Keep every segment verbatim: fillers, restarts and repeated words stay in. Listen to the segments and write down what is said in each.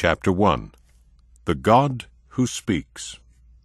Chapter one. The God Who Speaks.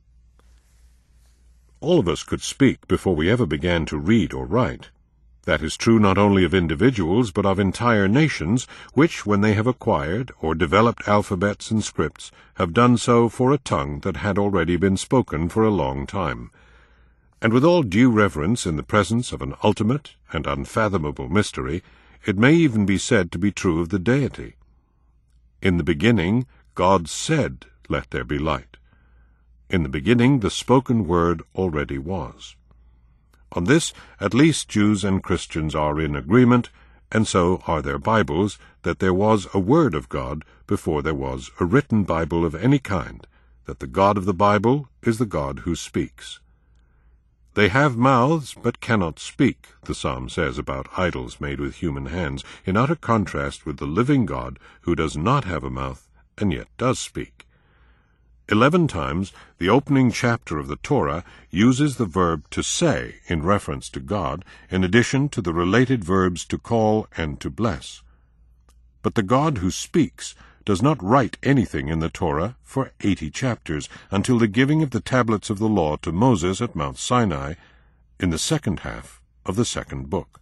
All of us could speak before we ever began to read or write. That is true not only of individuals, but of entire nations, which, when they have acquired or developed alphabets and scripts, have done so for a tongue that had already been spoken for a long time. And with all due reverence in the presence of an ultimate and unfathomable mystery, it may even be said to be true of the Deity. In the beginning, God said, "Let there be light." In the beginning, the spoken word already was. On this, at least Jews and Christians are in agreement, and so are their Bibles, that there was a Word of God before there was a written Bible of any kind, that the God of the Bible is the God who speaks. They have mouths, but cannot speak, the psalm says about idols made with human hands, in utter contrast with the living God, who does not have a mouth, and yet does speak. Eleven times the opening chapter of the Torah uses the verb to say in reference to God, in addition to the related verbs to call and to bless. But the God who speaks does not write anything in the Torah for eighty chapters, until the giving of the tablets of the law to Moses at Mount Sinai, in the second half of the second book.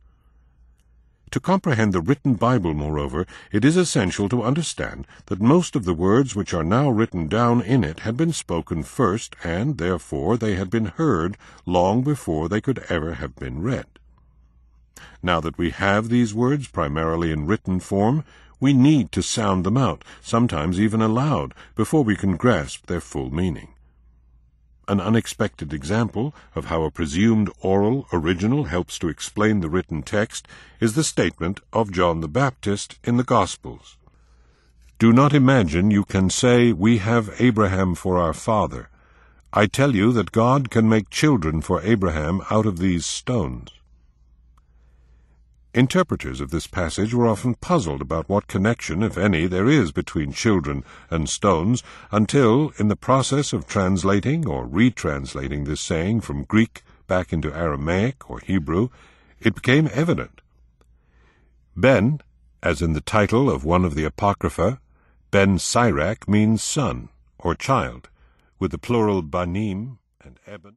To comprehend the written Bible, moreover, it is essential to understand that most of the words which are now written down in it had been spoken first, and, therefore, they had been heard long before they could ever have been read. Now that we have these words primarily in written form, we need to sound them out, sometimes even aloud, before we can grasp their full meaning. An unexpected example of how a presumed oral original helps to explain the written text is the statement of John the Baptist in the Gospels. "Do not imagine you can say, 'We have Abraham for our father.' I tell you that God can make children for Abraham out of these stones." Interpreters of this passage were often puzzled about what connection, if any, there is between children and stones, until, in the process of translating or retranslating this saying from Greek back into Aramaic or Hebrew, it became evident. Ben, as in the title of one of the Apocrypha, Ben Sirach means son or child, with the plural banim and eben.